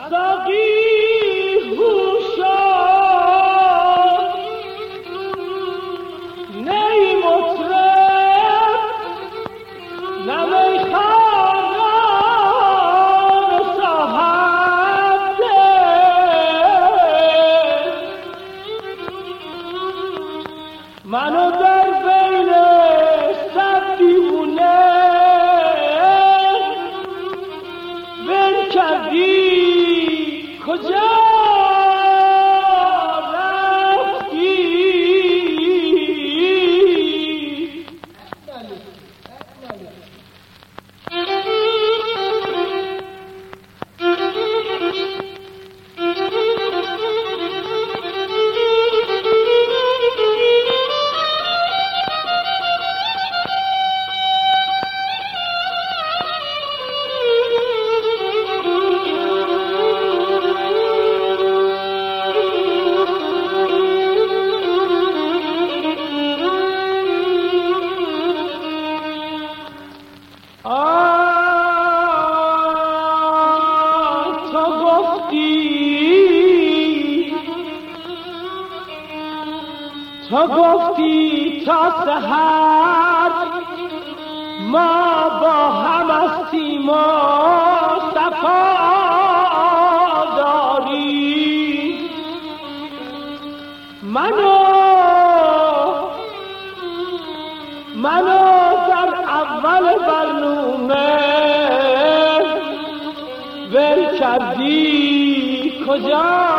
ساقی هوشا نی مطرب نه میخوان صاحب منو در بین صد دیوونه ول کردی کجا تو گفتی تا سحر ما با هم هستیم و صفا داری منو در اول برنامه ول کردی کجا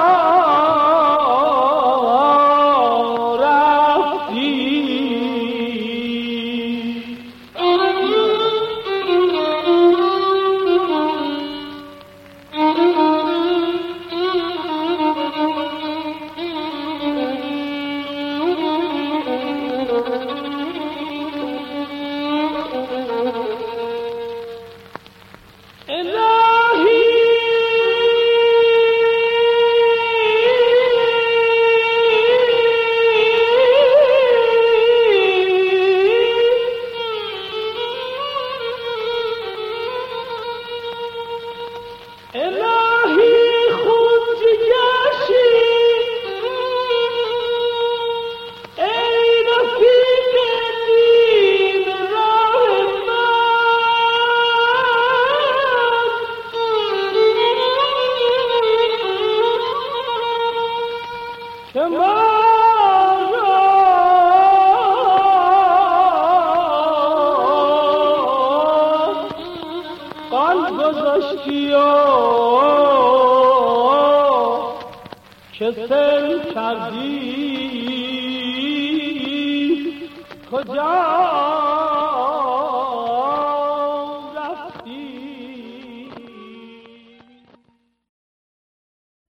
که سل کردی کجا